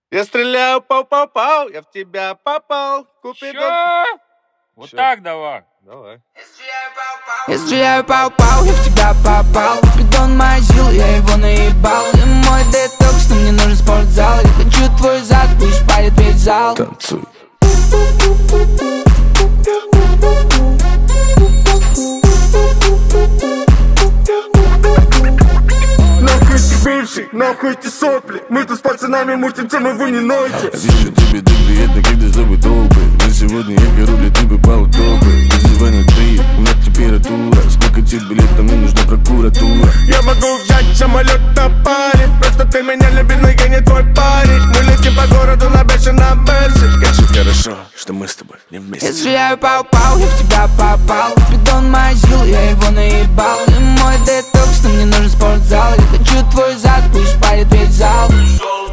Я стреляю, пау-пау-пау, я в тебя попал. Чё? Вот так давай. Давай. Я стреляю, пау-пау, я в тебя попал. Купидон моя сила, я его наебал. Ты мой детокс, но мне нужен спортзал. Я хочу твой зад, пусть парит весь зал. Танцуй. Нахуй эти бывшие, нахуй эти сопли. Мы тут с пацанами мутим тему, вы не нойте. Вижу тебе так приятно, когда с тобой толпы. Но сегодня я горю, для ты попал в топы. Вызывай на 3, у меня температура. Сколько тебе лет, там мне нужна прокуратура. Я могу взять самолет на паре. Просто ты меня любишь, но я не твой парень. Мы летим по городу на бешеном берсе. Как же хорошо, что мы с тобой не вместе. Я стреляю, пау-пау, я в тебя попал. Купидон моя сила, я его наебал. Ты мой детокс, но мне нужен спортзал. Я хочу твой зад, пусть парит весь зал.